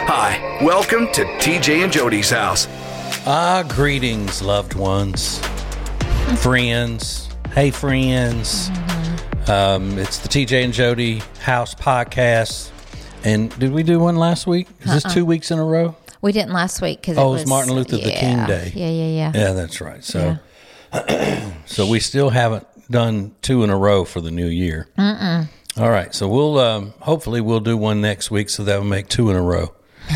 Hi, welcome to TJ and Jody's house. Greetings, loved ones, friends. Hey, friends. It's the TJ and Jody House podcast. And did we do one last week? Is this 2 weeks in a row? We didn't last week because it was Martin Luther the King Day. Yeah. Yeah, that's right. So, so we still haven't done 2 in a row for the new year. All right. So we'll hopefully we'll do one next week, so that will make 2 in a row.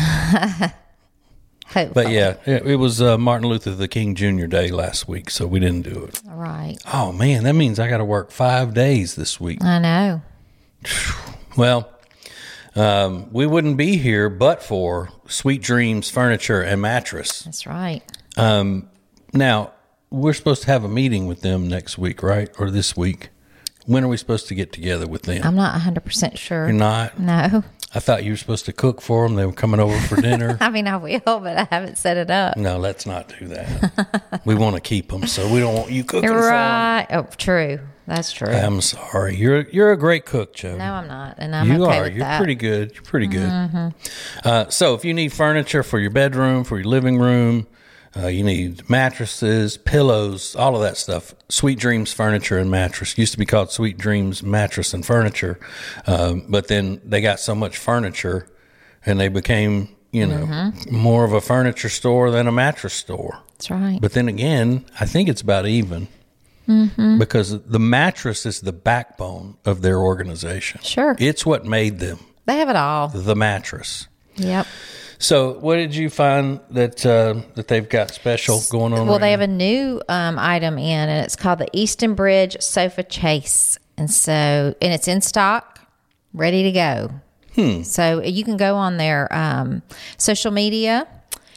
But yeah, it was Martin Luther the King Jr. Day last week, so we didn't do it. All right. Oh man, that means I got to work 5 days this week. I know. Well, we wouldn't be here but for Sweet Dreams Furniture and Mattress. That's right. Now, we're supposed to have a meeting with them next week, right? Or this week. When are we supposed to get together with them? I'm not 100% sure. You're not? No. I thought you were supposed to cook for them. They were coming over for dinner. I mean, I will, but I haven't set it up. No, let's not do that. We want to keep them, so we don't want you cooking for them. Right. Oh, true. That's true. I'm sorry. You're a great cook, Joe. No, I'm not, and I'm okay with that. You're pretty good. You're pretty good. So if you need furniture for your bedroom, for your living room, you need mattresses, pillows, all of that stuff. Sweet Dreams Furniture and Mattress. Used to be called Sweet Dreams Mattress and Furniture, but then they got so much furniture, and they became, more of a furniture store than a mattress store. That's right. But then again, I think it's about even. Because the mattress is the backbone of their organization. Sure. It's what made them. They have it all. The mattress. Yep. So what did you find that that they've got special going on? Well, they have a new item in, and it's called the Easton Bridge Sofa Chase. And it's in stock, ready to go. So you can go on their social media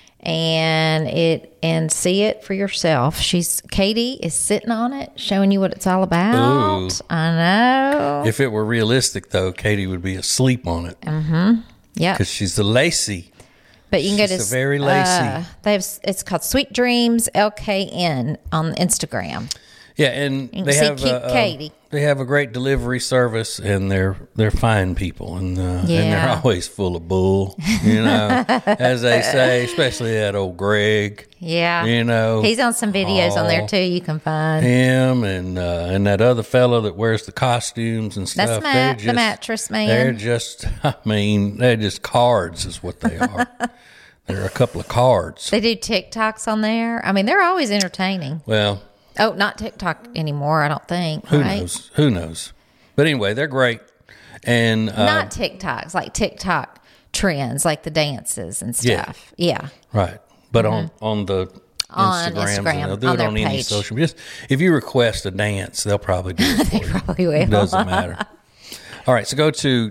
and see it for yourself. Katie is sitting on it, showing you what it's all about. Ooh. I know. If it were realistic, though, Katie would be asleep on it. Yeah, because she's a lacy. But you can go to very lacy. It's called Sweet Dreams LKN on Instagram. Yeah, and you they can have see cute Katie. They have a great delivery service, and they're fine people, and they're always full of bull, as they say, especially that old Greg. Yeah, he's on some videos on there too. You can find him and that other fellow that wears the costumes and stuff. That's the mattress man. They're just cards, is what they are. They're a couple of cards. They do TikToks on there. I mean, they're always entertaining. Well. Oh, not TikTok anymore, I don't think. Who knows? Who knows? But anyway, they're great. And not TikToks, like TikTok trends, like the dances and stuff. Yeah. Right. But on the Instagram, they'll do it on any social media. If you request a dance, they'll probably do it for you. They probably will. It doesn't matter. All right. So go to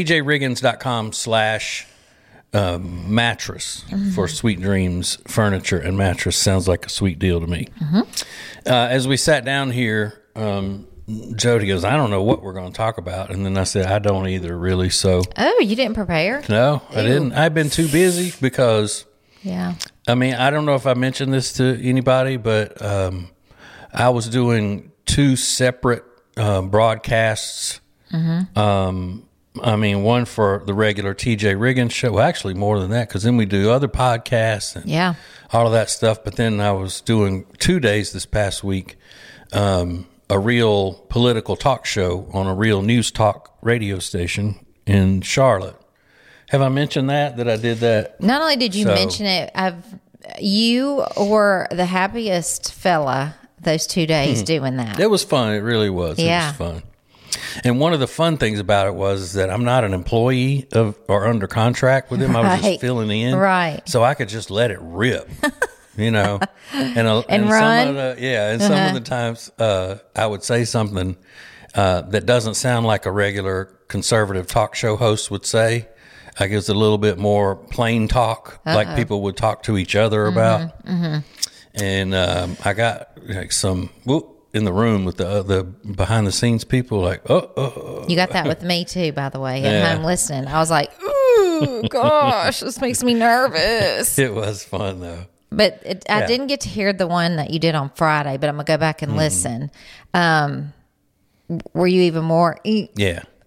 tjriggins.com/mattress for Sweet Dreams Furniture and Mattress. Sounds like a sweet deal to me. As we sat down here, Jody goes, I don't know what we're going to talk about. And then I said, I don't either, really. So, you didn't prepare? No, I didn't. I've been too busy because, I mean, I don't know if I mentioned this to anybody, but I was doing 2 separate broadcasts. I mean, one for the regular TJ Riggins show. Well, actually, more than that, because then we do other podcasts and all of that stuff. But then I was doing 2 days this past week, a real political talk show on a real news talk radio station in Charlotte. Have I mentioned that I did that? Not only did you mention it, you were the happiest fella those 2 days doing that. It was fun. It really was. Yeah. It was fun. And one of the fun things about it was that I'm not an employee or under contract with them. I was just filling in. Right. So I could just let it rip, and run. Some of the times I would say something that doesn't sound like a regular conservative talk show host would say. I guess a little bit more plain talk, like people would talk to each other about. And I got like some in the room with the behind the scenes people, like, You got that with me too, by the way, at home listening. I was like, ooh, gosh, this makes me nervous. It was fun though. But I didn't get to hear the one that you did on Friday, but I'm going to go back and listen. Were you even more? Yeah.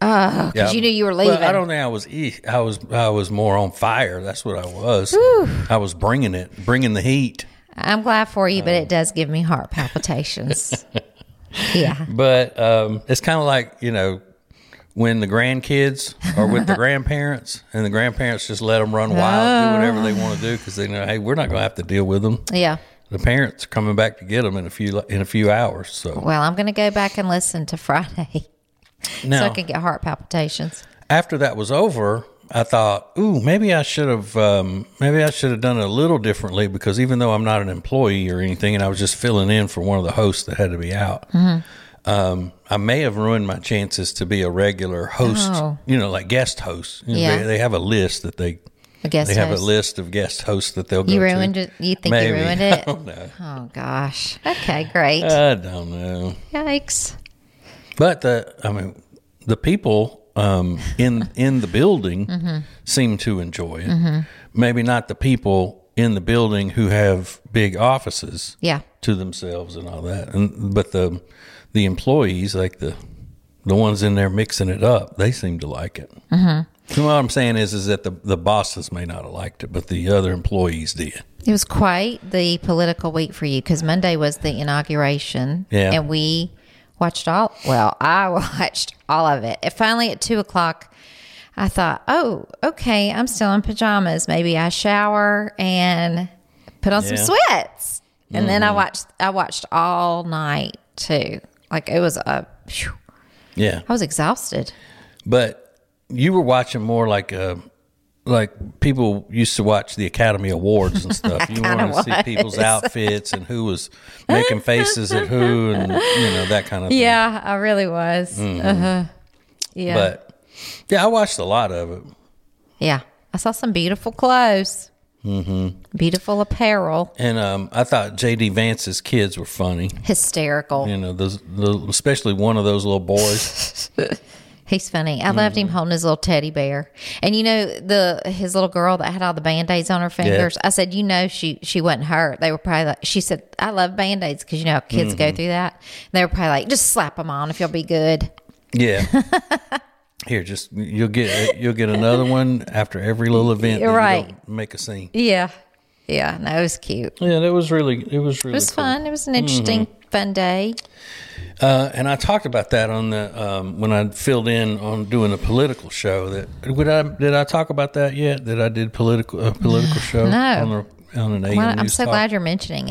Oh, because you knew you were leaving. Well, I don't think I was more on fire. That's what I was. Whew. I was bringing the heat. I'm glad for you, but it does give me heart palpitations. Yeah. But it's kind of like, when the grandkids are with the grandparents and the grandparents just let them run wild, do whatever they want to do because they know, hey, we're not going to have to deal with them. Yeah. The parents are coming back to get them in a few hours. So well, I'm going to go back and listen to Friday now, so I can get heart palpitations. After that was over, I thought, maybe I should have done it a little differently because even though I'm not an employee or anything, and I was just filling in for one of the hosts that had to be out. Mm-hmm. I may have ruined my chances to be a regular host, like guest host. They have a list that they have a list of guest hosts that they'll go to. You ruined it? You think Maybe. you ruined it? I don't know. Oh, gosh. Okay, great. I don't know. Yikes. But the people in the building seem to enjoy it. Mm-hmm. Maybe not the people in the building who have big offices to themselves and all that. But the employees, like the ones in there mixing it up, they seem to like it. Mm-hmm. So what I'm saying is that the bosses may not have liked it, but the other employees did. It was quite the political week for you because Monday was the inauguration. Yeah. And I watched all of it. And finally at 2:00, I thought, oh, okay, I'm still in pajamas. Maybe I shower and put on some sweats. And then I watched all night too. Like it was I was exhausted. But you were watching more like people used to watch the Academy Awards and stuff. You wanted to see people's outfits and who was making faces at who and that kind of thing. Yeah, I really was. Mm-hmm. Yeah. But I watched a lot of it. Yeah. I saw some beautiful clothes. Mm-hmm. Beautiful apparel. And I thought J.D. Vance's kids were funny. Hysterical. Especially one of those little boys. He's funny. I loved him holding his little teddy bear. And his little girl that had all the Band-Aids on her fingers, I said, she wasn't hurt. They were probably like, she said, I love Band-Aids because how kids go through that. And they were probably like, just slap them on if you'll be good. Yeah. Here, you'll get another one after every little event. Right. You don't make a scene. Yeah. Yeah. No, it was cute. Yeah, it was really It was cool. fun. It was an interesting, fun day. And I talked about that on the when I filled in on doing the political show. Did I talk about that yet? That I did a political show no. on an AM News I'm so Talk? glad you're mentioning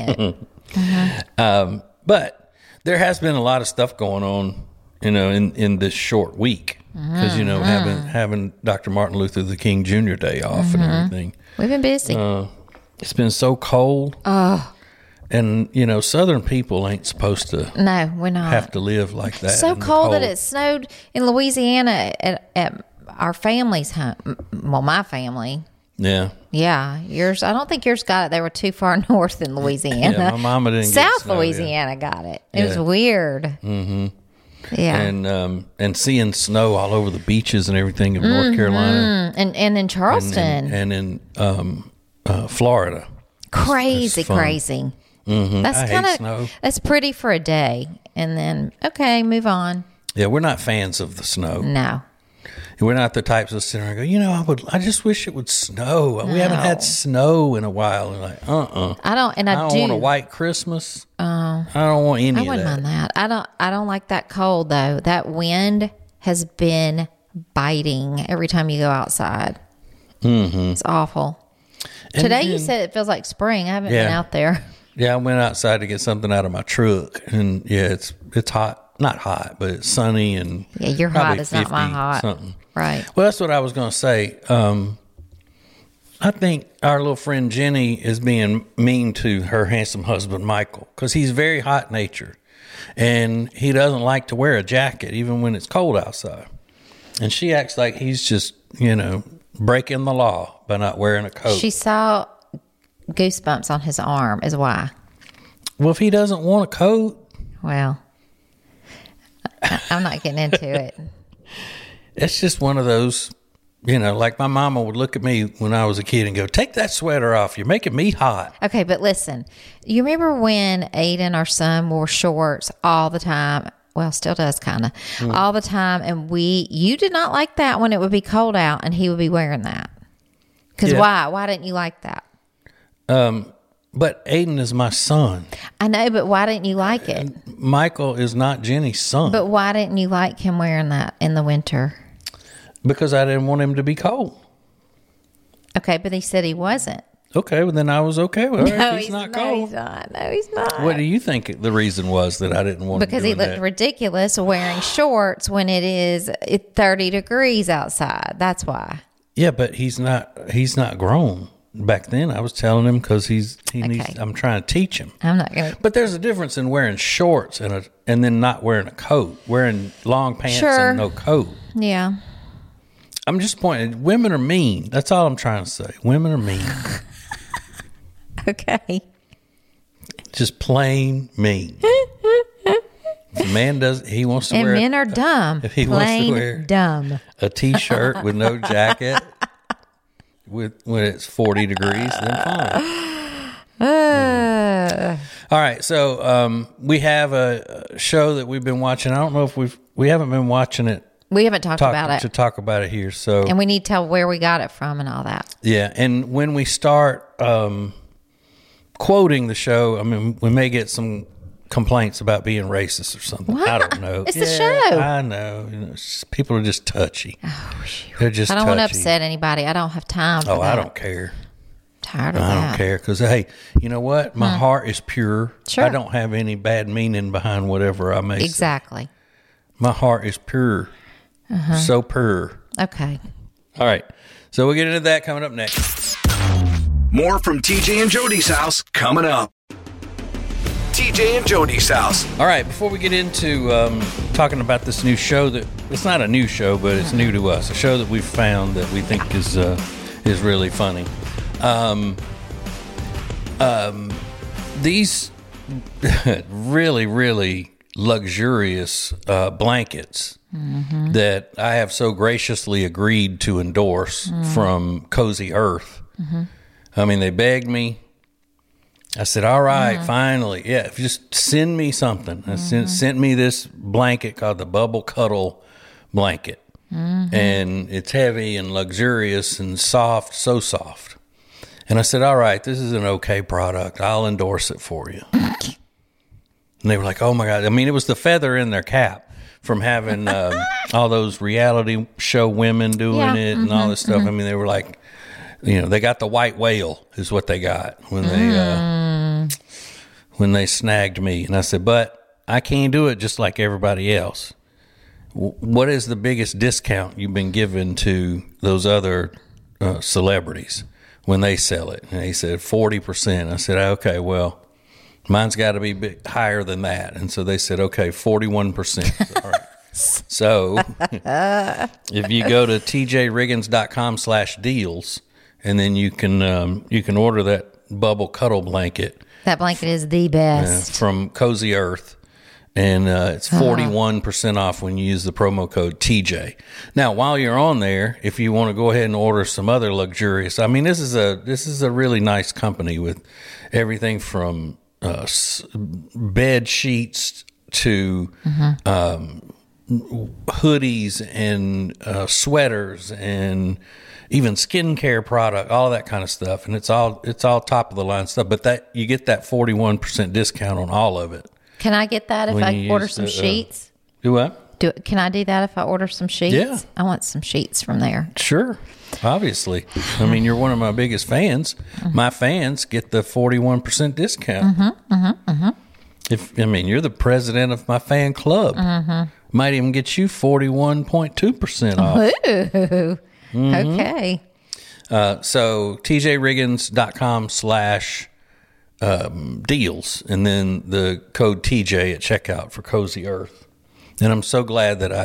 it. But there has been a lot of stuff going on, in this short week because having Dr. Martin Luther King Jr. Day off and everything. We've been busy. It's been so cold. Oh. And, Southern people ain't supposed to we're not. have to live like that. So cold that it snowed in Louisiana at our family's home. Well, my family. Yeah. Yeah. Yours, I don't think yours got it. They were too far north in Louisiana. Yeah, my mama didn't South get snow, Louisiana got it. It was weird. Mm-hmm. Yeah. And seeing snow all over the beaches and everything in North Carolina. And in Charleston. And in Florida. Crazy. Mm-hmm. That's that's pretty for a day, and then move on. Yeah, we're not fans of the snow. No, we're not the types that sit there and go, I just wish it would snow. No. We haven't had snow in a while. And like, I don't, and I don't want a white Christmas. I don't want any of that. I wouldn't mind that. I don't like that cold though. That wind has been biting every time you go outside. Mm-hmm. It's awful. Today you said it feels like spring. I haven't been out there. Yeah, I went outside to get something out of my truck, and it's hot. Not hot, but it's sunny and your hot is not my hot. Something. Right. Well, that's what I was going to say. I think our little friend Jenny is being mean to her handsome husband Michael because he's very hot natured, and he doesn't like to wear a jacket even when it's cold outside. And she acts like he's just breaking the law by not wearing a coat. She saw goosebumps on his arm is why. Well, if he doesn't want a coat. Well, I'm not getting into it. It's just one of those, like my mama would look at me when I was a kid and go, take that sweater off. You're making me hot. Okay, but listen, you remember when Aiden, our son, wore shorts all the time well, still does kind of all the time. And you did not like that when it would be cold out and he would be wearing that. Because why didn't you like that? But Aiden is my son. I know, but why didn't you like it? Michael is not Jenny's son. But why didn't you like him wearing that in the winter? Because I didn't want him to be cold. Okay, but he said he wasn't. Okay, well then I was okay with it. No, He's not no, cold. he's not. No, he's not. What do you think the reason was that I didn't want because him he doing looked that? ridiculous wearing shorts when it is 30 degrees outside. That's why. Yeah, but he's not grown. Back then I was telling him because he needs, I'm trying to teach him. I'm not going to. But there's a difference in wearing shorts and then not wearing a coat, wearing long pants and no coat. Yeah. I'm just pointing. Women are mean. That's all I'm trying to say. Women are mean. Okay. Just plain mean. If a man he wants to wear. And men are dumb. If he plain wants to wear dumb. a t-shirt with no jacket, when it's 40 degrees, then fine. All right, so we have a show that we've been watching. I don't know if we haven't been watching it. We haven't talked about it. To talk about it here. So and we need to tell where we got it from and all that. Yeah, and when we start quoting the show, I mean, we may get some complaints about being racist or something. What? I don't know. It's the show. I know. People are just touchy. Oh, shoot. They're just I don't touchy. want to upset anybody. I don't have time for that. I don't care. Tired of I that. don't care because, hey, you know what? My heart is pure. Sure. I don't have any bad meaning behind whatever I may say. Exactly. My heart is pure. So pure. Okay. All right. So we'll get into that coming up next. More from TJ and Jody's house coming up. TJ and Jody's house. All right. Before we get into talking about this new show that it's not a new show, but it's new to us. A show that we've found that we think is really funny. These really, really luxurious blankets that I have so graciously agreed to endorse from Cozy Earth. I mean, they begged me. I said, all right, finally. Yeah, if you just send me something. I sent me this blanket called the Bubble Cuddle blanket. And it's heavy and luxurious and soft, so soft. And I said, all right, this is an okay product. I'll endorse it for you. And they were like, oh, my God. I mean, it was the feather in their cap from having all those reality show women doing it and all this stuff. I mean, they were like, you know, they got the white whale is what they got when they snagged me. And I said, but I can't do it just like everybody else. What is the biggest discount you've been given to those other celebrities when they sell it? And he said 40%. I said, okay, well, mine's got to be a bit higher than that. And so they said, okay, 41%. All right. So if you go to tjriggins.com/deals, and then you can order that Bubble Cuddle blanket. That blanket is the best. From Cozy Earth. And it's 41% off when you use the promo code TJ. Now, while you're on there, if you want to go ahead and order some other luxurious, I mean, this is a really nice company with everything from bed sheets to hoodies and sweaters and even skincare product, all that kind of stuff. And it's all top of the line stuff. But that you get that 41% discount on all of it. Can I get that if I order some sheets? Do what? Can I do that if I order some sheets? Yeah. I want some sheets from there. Sure. Obviously. I mean, you're one of my biggest fans. My fans get the 41% discount. You're the president of my fan club. Might even get you 41.2% off. Ooh. Okay. So tjriggins.com/deals, and then the code TJ at checkout for Cozy Earth. And I'm so glad that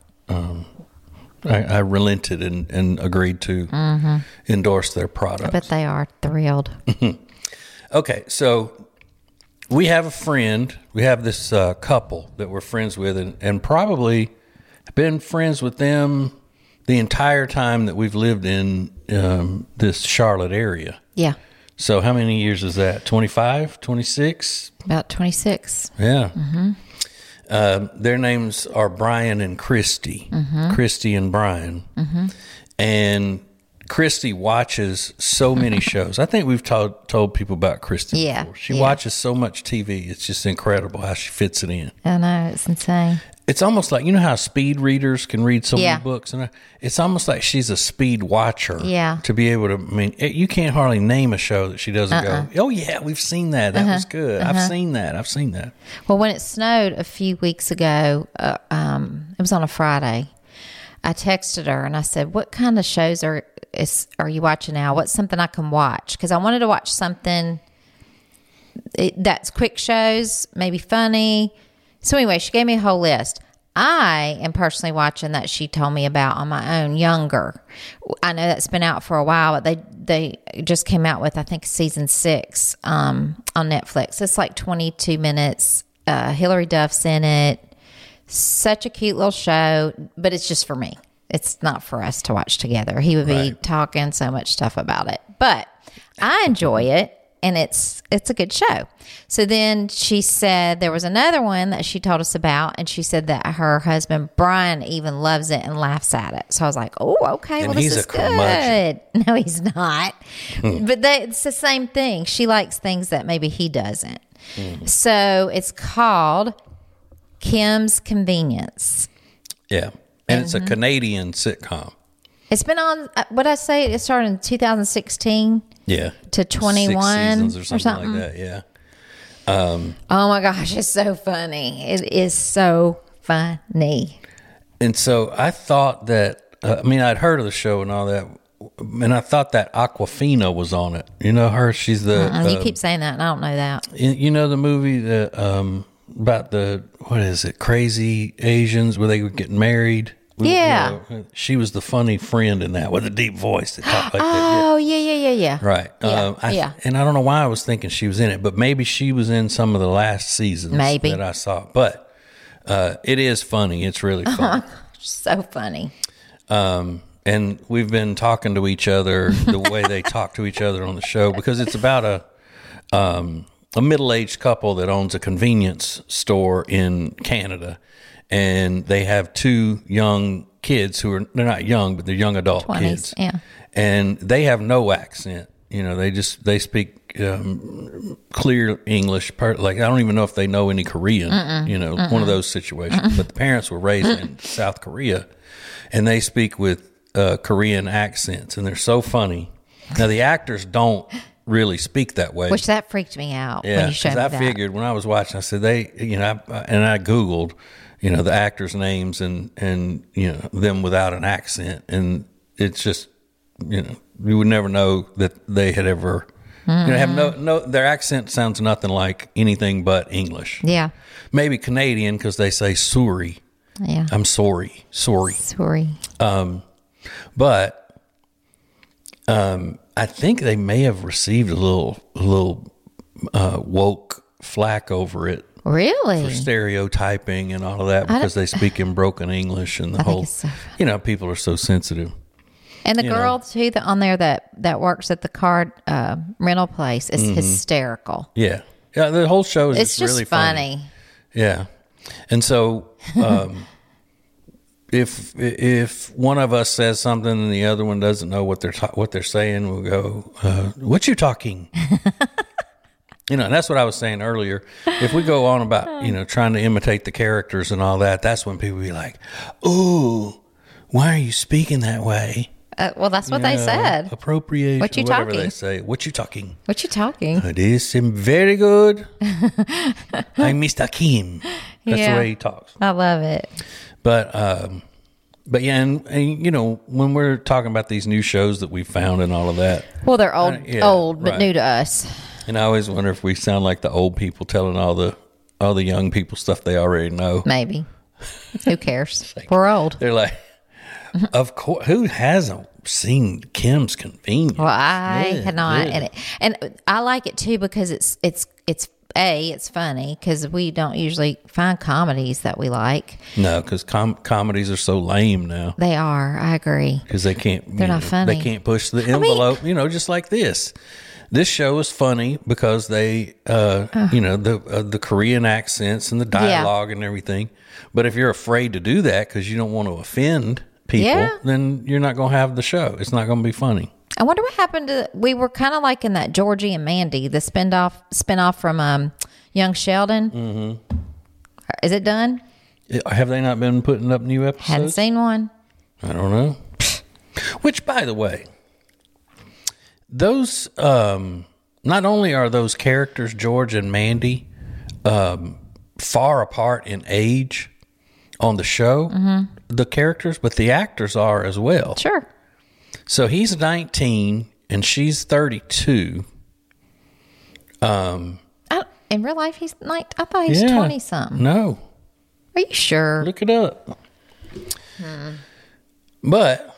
I relented and agreed to endorse their product. I bet they are thrilled. Okay, so we have a friend. We have this couple that we're friends with, and probably been friends with them the entire time that we've lived in this Charlotte area. Yeah. So how many years is that? 25, 26? About 26. Yeah. Their names are Brian and Christy. Christy and Brian. And Christy watches so many shows. I think we've told people about Christy before. She watches so much TV. It's just incredible how she fits it in. I know. It's insane. It's almost like, you know how speed readers can read so many books? And it's almost like she's a speed watcher. Yeah. To be able to, I mean, you can't hardly name a show that she doesn't go, oh, yeah, we've seen that. That was good. I've seen that. Well, when it snowed a few weeks ago, it was on a Friday, I texted her and I said, what kind of shows are you watching now? What's something I can watch? Because I wanted to watch something that's quick shows, maybe funny. So anyway, she gave me a whole list. I am personally watching that she told me about on my own, Younger. I know that's been out for a while, but they just came out with, I think, season 6 on Netflix. It's like 22 minutes. Hilary Duff's in it. Such a cute little show, but it's just for me. It's not for us to watch together. He would be talking so much stuff about it. But I enjoy it. And it's a good show. So then she said there was another one that she told us about, and she said that her husband Brian even loves it and laughs at it. So I was like, oh, okay, well, this is good. No, he's not. But it's the same thing. She likes things that maybe he doesn't. So it's called Kim's Convenience. Yeah, and it's a Canadian sitcom. It's been on, what I say, it started in 2016. Yeah. To 21 or something like that, yeah. Oh my gosh, it's so funny. It is so funny. And so I thought that, I'd heard of the show and all that, and I thought that Awkwafina was on it. You know her? She's the... you keep saying that, and I don't know that. You know the movie that about the, what is it, crazy Asians where they were getting married? Yeah. You know, she was the funny friend in that with a deep voice that talked like that. Oh, yeah. Right. And I don't know why I was thinking she was in it, but maybe she was in some of the last seasons that I saw. But it is funny. It's really funny. So funny. And we've been talking to each other the way they talk to each other on the show, because it's about a middle-aged couple that owns a convenience store in Canada. And they have 2 young kids they're not young, but they're young adult 20s, kids. Yeah. And they have no accent. You know, they speak clear English. Like, I don't even know if they know any Korean, one of those situations. But the parents were raised in South Korea, and they speak with Korean accents, and they're so funny. Now, the actors don't really speak that way. Which that freaked me out when you showed me that. I figured when I was watching, I said, I Googled, the actors' names and them without an accent. And it's just, you would never know that they had ever, have their accent sounds nothing like anything but English. Yeah. Maybe Canadian because they say sorry. Yeah. I'm sorry. But I think they may have received a little woke flack over it. Really? For stereotyping and all of that, because they speak in broken English and the whole, people are so sensitive. And the girl too on there that works at the car rental place is hysterical. Yeah. Yeah. The whole show is it's just really funny. Yeah. And so, if one of us says something and the other one doesn't know what they're saying, we'll go, what you talking? And that's what I was saying earlier. If we go on about, trying to imitate the characters and all that, that's when people be like, "Ooh, why are you speaking that way?" Well, that's what they said. Appropriation. What you whatever talking? They say. What you talking? What you talking? This is very good. I'm Mr. Kim. That's the way he talks. I love it. But yeah, and when we're talking about these new shows that we found and all of that. Well, they're old, but new to us. And I always wonder if we sound like the old people telling all the young people stuff they already know. Maybe. Who cares? We're old. They're like, of course, who hasn't seen Kim's Convenience? Well, I had not. And I like it too because it's it's funny because we don't usually find comedies that we like. No, because comedies are so lame now. They are. I agree. Because they can't. They're not funny. They can't push the envelope. Just like this. This show is funny because they, the Korean accents and the dialogue and everything. But if you're afraid to do that because you don't want to offend people, then you're not going to have the show. It's not going to be funny. I wonder what happened to. We were kind of like in that Georgie and Mandy, the spinoff from Young Sheldon. Mm-hmm. Is it done? Have they not been putting up new episodes? Hadn't seen one. I don't know. Which, by the way, those not only are those characters George and Mandy far apart in age on the show, the characters, but the actors are as well. Sure. So he's 19 and she's 32. In real life, he's like, I thought he's 20 something. No. Are you sure? Look it up. But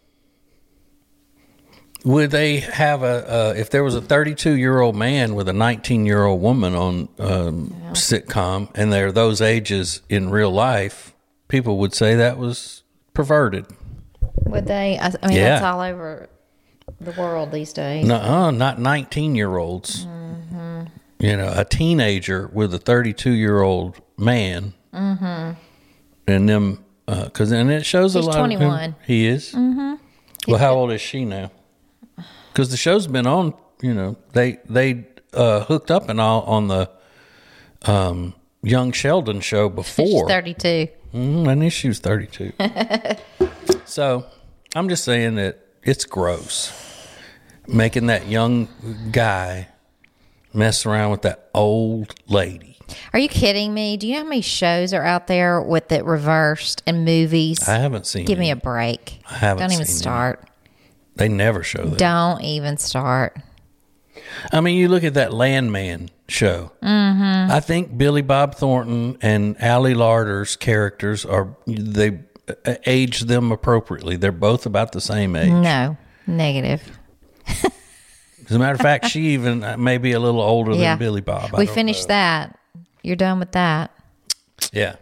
would they have if there was a 32-year-old man with a 19-year-old woman on sitcom and they're those ages in real life, people would say that was perverted. Would they? I mean, that's all over the world these days. No, not 19-year-olds. Mm-hmm. A teenager with a 32-year-old man. Mm-hmm. And them, and it shows He's a lot 21. of him. He is? Mm-hmm. Well, how old is she now? Because the show's been on, they hooked up and all on the Young Sheldon show before. She's 32. I knew she was 32. So, I'm just saying that it's gross. Making that young guy mess around with that old lady. Are you kidding me? Do you know how many shows are out there with it reversed in movies? I haven't seen Give me a break. I haven't Don't even seen start. Any. They never show that. Don't even start. I mean, you look at that Landman show. Mm-hmm. I think Billy Bob Thornton and Ali Larter's characters they aged them appropriately. They're both about the same age. No, negative. As a matter of fact, she even may be a little older than Billy Bob. We finished that. You're done with that. Yeah.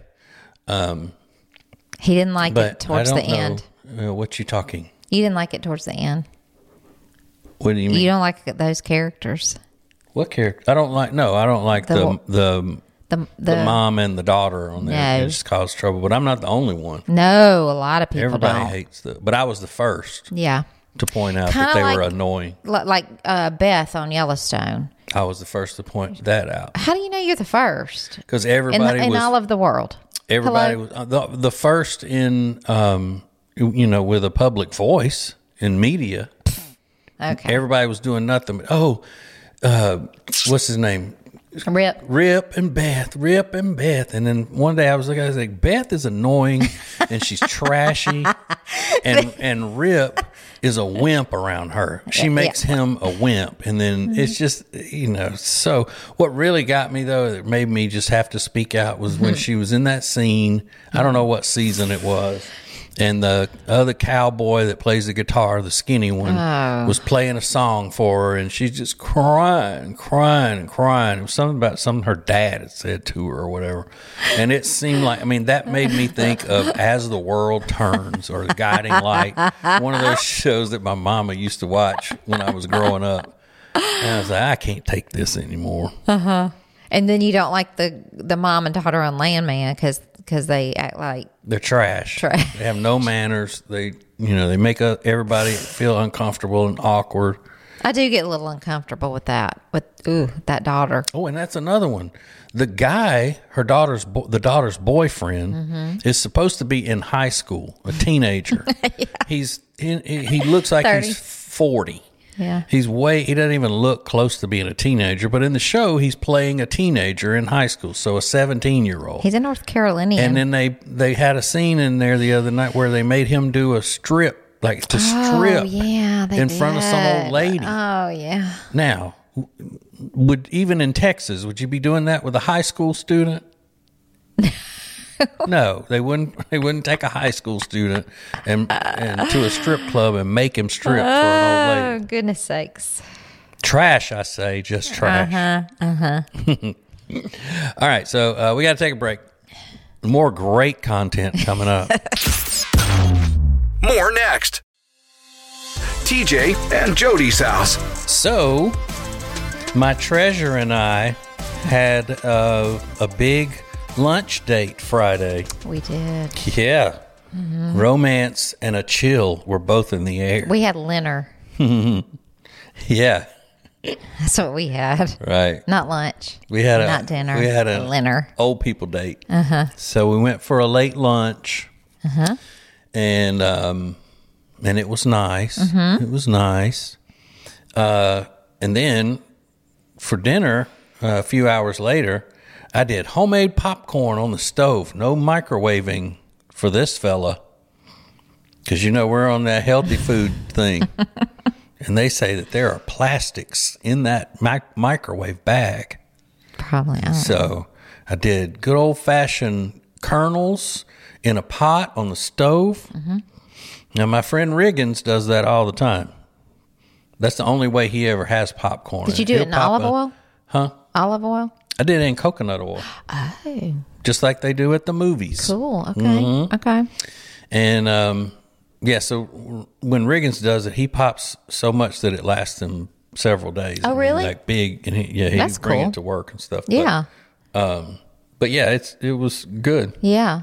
He didn't like it towards the end. What you talking? You didn't like it towards the end. What do you mean? You don't like those characters. What character? I don't like the mom and the daughter on there. No. It just caused trouble. But I'm not the only one. No, a lot of people Everybody don't. hates but I was the first. Yeah. To point out Kinda that they were annoying. Like Beth on Yellowstone. I was the first to point that out. How do you know you're the first? Because everybody in all of the world. Everybody was the first in, with a public voice in media. Okay. Everybody was doing nothing but, what's his name? Rip and Beth. And then one day I was looking, I was like, Beth is annoying and she's trashy. And Rip is a wimp around her. She makes him a wimp. And then it's just, so what really got me though, that made me just have to speak out was when she was in that scene. I don't know what season it was. And the other cowboy that plays the guitar, the skinny one, was playing a song for her, and she's just crying. It was something about something her dad had said to her or whatever. And it seemed like, that made me think of As the World Turns or The Guiding Light, one of those shows that my mama used to watch when I was growing up. And I was like, I can't take this anymore. Uh-huh. And then you don't like the mom and daughter on Landman because they act like they're trash. They have no manners. They make everybody feel uncomfortable and awkward. I do get a little uncomfortable with that. With that daughter. Oh, and that's another one. The guy, the daughter's boyfriend, is supposed to be in high school, a teenager. He looks like 30. He's 40. Yeah. He doesn't even look close to being a teenager, but in the show he's playing a teenager in high school, so a 17-year-old. He's a North Carolinian. And then they had a scene in there the other night where they made him do a strip, in front of some old lady. Oh, yeah. Now, even in Texas, would you be doing that with a high school student? No, they wouldn't take a high school student and to a strip club and make him strip for an old lady. Oh, goodness sakes. Trash, I say, just trash. All right, so we got to take a break. More great content coming up. More next. TJ and Jody's house. So, my treasure and I had a big lunch date Friday. We did. Yeah. Mm-hmm. Romance and a chill were both in the air. We had dinner. Yeah. That's what we had. Right. Not lunch. Not dinner. We had a dinner. Old people date. So we went for a late lunch. And it was nice. It was nice. And then for dinner, a few hours later, I did homemade popcorn on the stove. No microwaving for this fella. Because, we're on that healthy food thing. And they say that there are plastics in that microwave bag. Probably. So I did good old-fashioned kernels in a pot on the stove. Now, my friend Riggins does that all the time. That's the only way he ever has popcorn. Did you do it in olive oil? Huh? Olive oil? I did it in coconut oil. Oh. Just like they do at the movies. Cool. Okay. Okay. And, so when Riggins does it, he pops so much that it lasts him several days. Oh, really? Like big. And he That's bring cool. it to work and stuff. Yeah. But yeah, it was good. Yeah.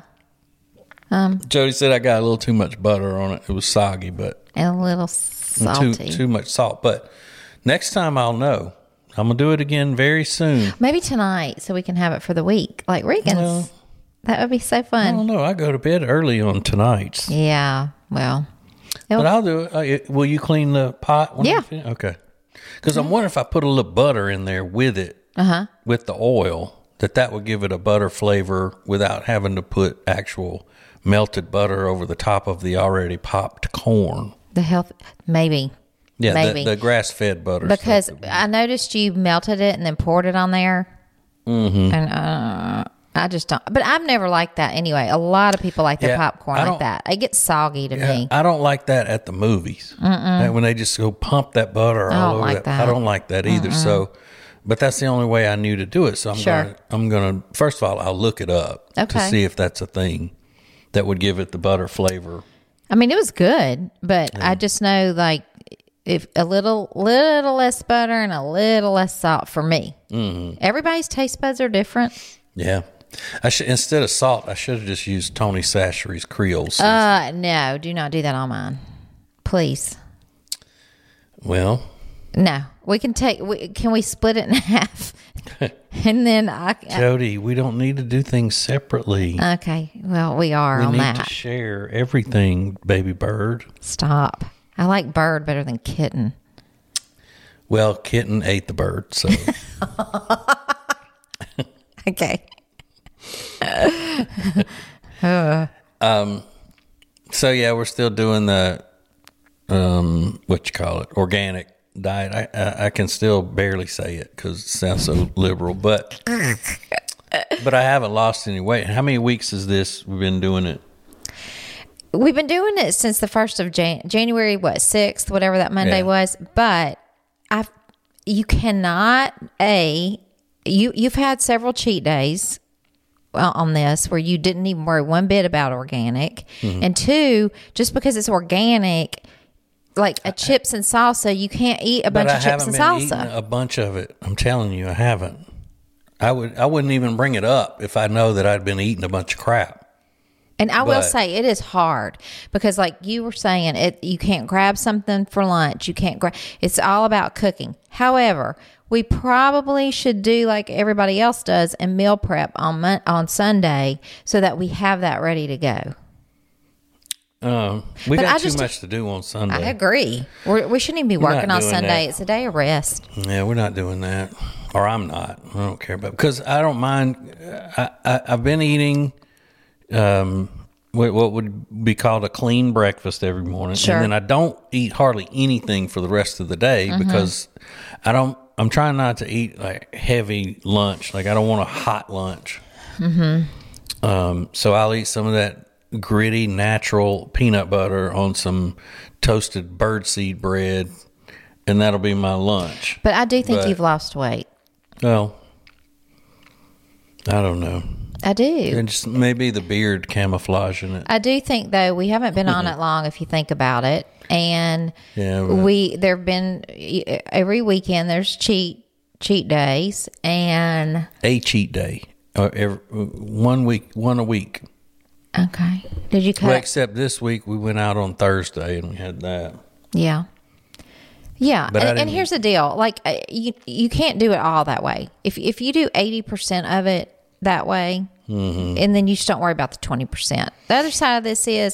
Jody said I got a little too much butter on it. It was soggy, but and a little salty. Too much salt. But next time I'll know. I'm gonna do it again very soon. Maybe tonight, so we can have it for the week, like Regan's. Well, that would be so fun. I don't know. I go to bed early on tonight's. Yeah. Well, but I'll do it. Will you clean the pot? Yeah. Okay. Because I'm wondering if I put a little butter in there with it, with the oil, that would give it a butter flavor without having to put actual melted butter over the top of the already popped corn. The health, maybe. Yeah, maybe. The grass-fed butter. Because I noticed you melted it and then poured it on there. And I just don't. But I've never liked that anyway. A lot of people like their popcorn like that. It gets soggy to me. I don't like that at the movies. When they just go pump that butter all over it. I don't like that either. So, but that's the only way I knew to do it. So I'm gonna first of all, I'll look it up to see if that's a thing that would give it the butter flavor. I mean, it was good, but I just know if a little less butter and a little less salt for me. Everybody's taste buds are different. Yeah. Instead of salt, I should have just used Tony Chachere's Creole seasoning. No, do not do that on mine. Please. Well. No. We can can we split it in half? And then Jody, we don't need to do things separately. Okay. Well, we are on that. We need to share everything, baby bird. Stop. I like bird better than kitten. Well, kitten ate the bird, so. Okay. So yeah, we're still doing the organic diet. I can still barely say it because it sounds so liberal, but I haven't lost any weight. How many weeks is this we've been doing it? We've been doing it since the 1st of January, 6th, whatever that Monday was. But you cannot, you've had several cheat days on this where you didn't even worry one bit about organic. And 2, just because it's organic, like a chips and salsa, you can't eat a bunch of chips and salsa. I haven't been eating a bunch of it. I'm telling you, I haven't. I wouldn't even bring it up if I know that I'd been eating a bunch of crap. And I will say it is hard because, like you were saying, you can't grab something for lunch. You can't grab. It's all about cooking. However, we probably should do like everybody else does and meal prep on Sunday so that we have that ready to go. We got too much to do on Sunday. I agree. We shouldn't even be working on Sunday. That. It's a day of rest. Yeah, we're not doing that, or I'm not. I don't care about because I don't mind. I've been eating. What would be called a clean breakfast every morning. Sure. And then I don't eat hardly anything for the rest of the day because I'm trying not to eat like heavy lunch. Like I don't want a hot lunch. So I'll eat some of that gritty, natural peanut butter on some toasted birdseed bread, and that'll be my lunch. But I do think you've lost weight. Well, I don't know. I do. And just maybe the beard camouflaging it. I do think, though, we haven't been on it long if you think about it. And there have been, every weekend there's cheat days. And a cheat day. One a week. Okay. Did you cut? Well, except this week we went out on Thursday and we had that. Yeah. Yeah. And here's the deal. Like, you can't do it all that way. If you do 80% of it that way, and then you just don't worry about the 20%. The other side of this is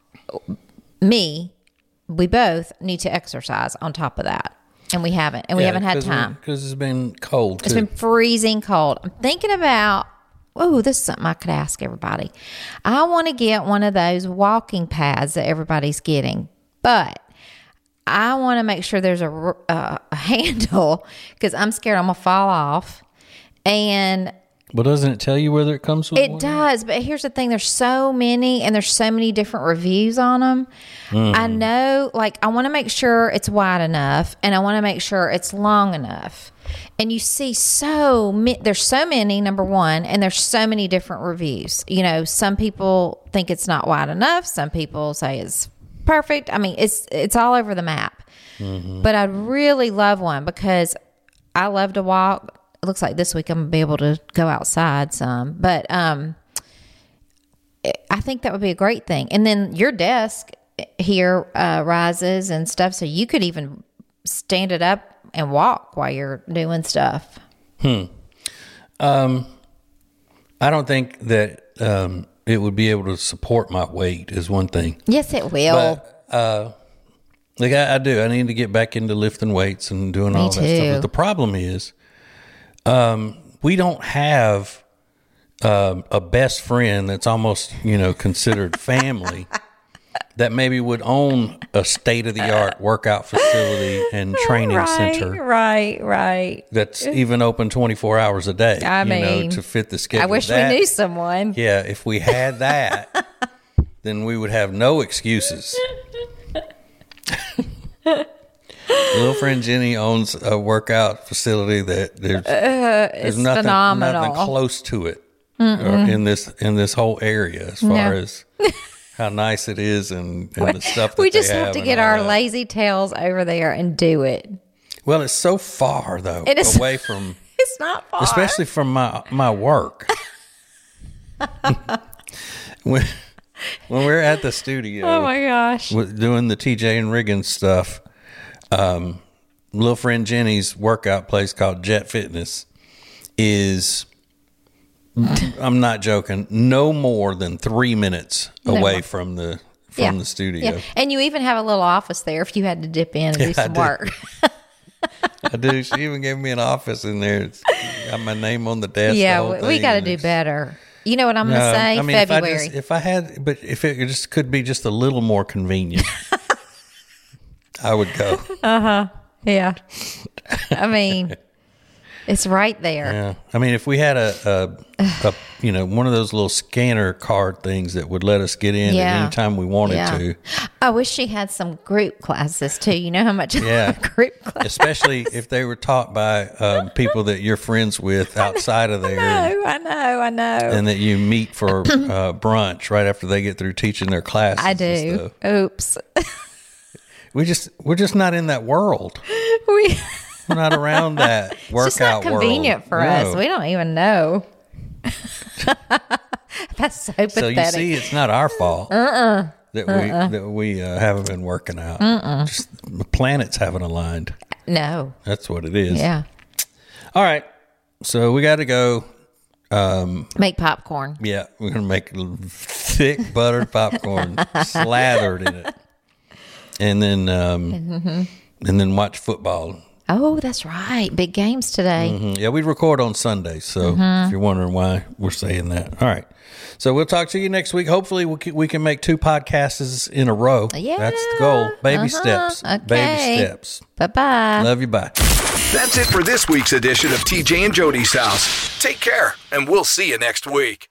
we both need to exercise on top of that. And we haven't. And we haven't had time. Because it's been cold, too. It's been freezing cold. I'm thinking about, this is something I could ask everybody. I want to get one of those walking pads that everybody's getting. But I want to make sure there's a handle because I'm scared I'm going to fall off. But doesn't it tell you whether it comes with one? It does, but here's the thing. There's so many, and there's so many different reviews on them. I know, I want to make sure it's wide enough, and I want to make sure it's long enough. And you see there's so many, number one, and there's so many different reviews. You know, some people think it's not wide enough. Some people say it's perfect. I mean, it's all over the map. But I'd really love one because I love to walk. It looks like this week I'm going to be able to go outside some. But I think that would be a great thing. And then your desk here rises and stuff, so you could even stand it up and walk while you're doing stuff. I don't think that it would be able to support my weight is one thing. Yes, it will. But, I do. I need to get back into lifting weights and doing all that stuff. But the problem is, we don't have a best friend that's almost, considered family that maybe would own a state-of-the-art workout facility and training center. Right. That's even open 24 hours a day, to fit the schedule. I wish we knew someone. Yeah, if we had that, then we would have no excuses. Little friend Jenny owns a workout facility that there's nothing close to it in this whole area as far as how nice it is and the stuff that we just they have to get our lazy tails over there and do it. Well, it's so far though, away from. It's not far, especially from my work. when we're at the studio, oh my gosh, doing the TJ and Riggins stuff. Little friend Jenny's workout place called Jet Fitness is, I'm not joking, no more than 3 minutes away from the studio. Yeah. And you even have a little office there if you had to dip in and do some work. I do. She even gave me an office in there. It's got my name on the desk. Yeah, we got to do better. You know what I'm going to say? I mean, February. If it just could be just a little more convenient. I would go. Yeah. I mean, it's right there. Yeah. I mean, if we had a one of those little scanner card things that would let us get in at any time we wanted to. I wish she had some group classes too. You know how much group classes. Especially if they were taught by people that you're friends with outside of there. I know. And that you meet for brunch right after they get through teaching their classes. I do. Oops. We're just not in that world. We're not around that workout world. It's just not convenient for us. We don't even know. That's so pathetic. So you see, it's not our fault that we haven't been working out. Just the planets haven't aligned. No, that's what it is. Yeah. All right, so we got to go. Make popcorn. Yeah, we're gonna make thick buttered popcorn slathered in it. And then watch football. Oh, that's right. Big games today. Yeah, we record on Sundays, so if you're wondering why we're saying that. All right. So we'll talk to you next week. Hopefully we can make 2 podcasts in a row. Yeah. That's the goal. Baby steps. Okay. Baby steps. Bye-bye. Love you. Bye. That's it for this week's edition of TJ and Jody's House. Take care, and we'll see you next week.